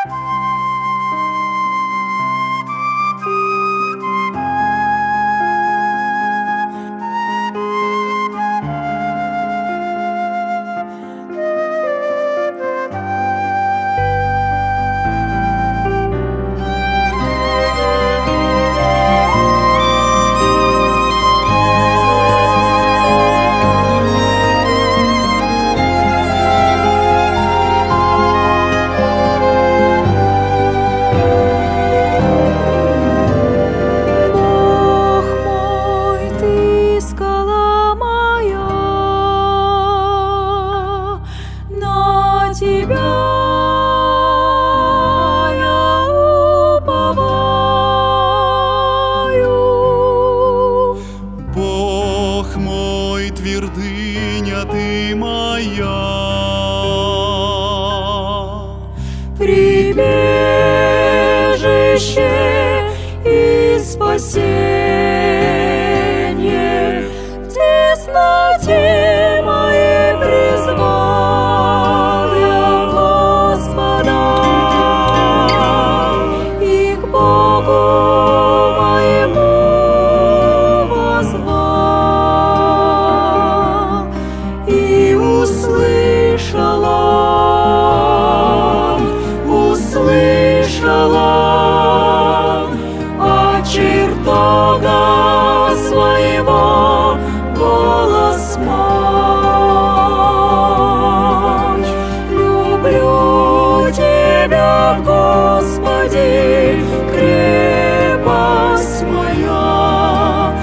Твердыня ты моя, прибежище и спасение в тесноте моей призвал я Господа, и к Богу моему чертога своего голос мой. Люблю Тебя, Господи, крепость моя,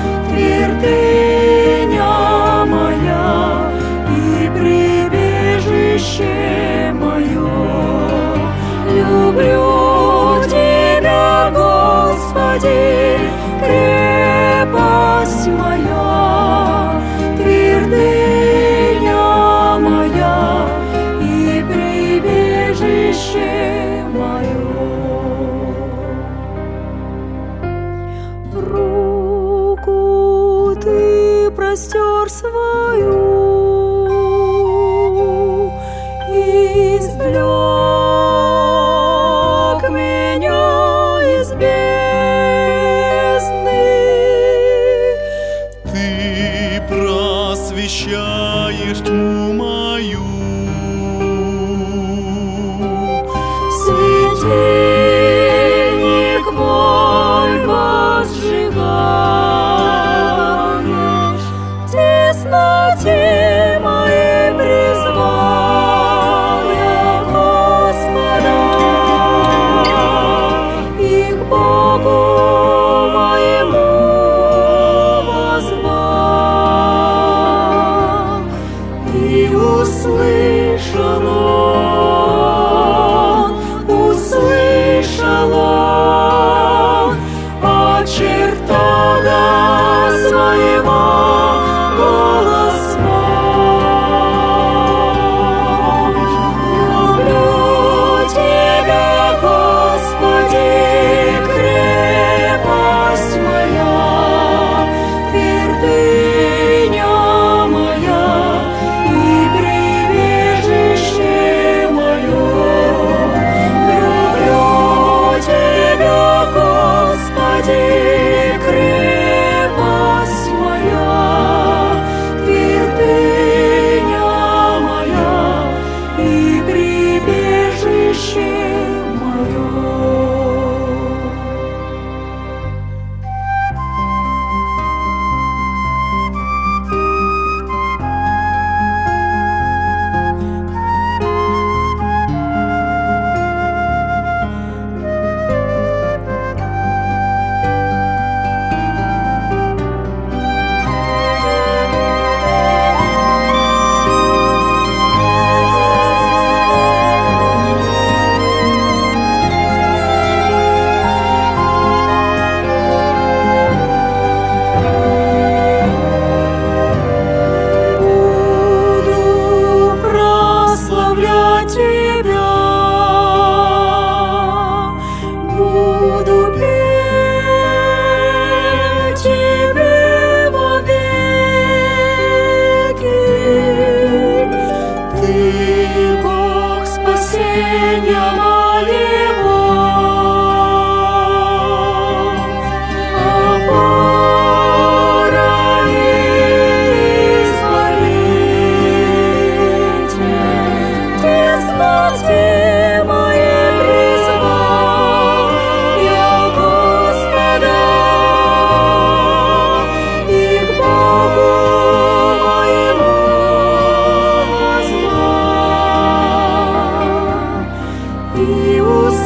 твердыня моя и прибежище мое. Люблю Тебя, Господи, крепость моя, твердыня моя и прибежище мое. Руку ты простер свою, извлек меня из бездны. ты просвещаешь тьму мою, светильник мой возжигаешь, в тесноте моей призвал я Господа, и к Богу моему возвал, и услышал он от чертога своего голос мой. Люблю Тебя, Господи, крепость моя, твердыня моя и прибежище мое. Люблю Тебя, Господи, крепость моя, твердыня моя и прибежище мое.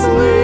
слышишь.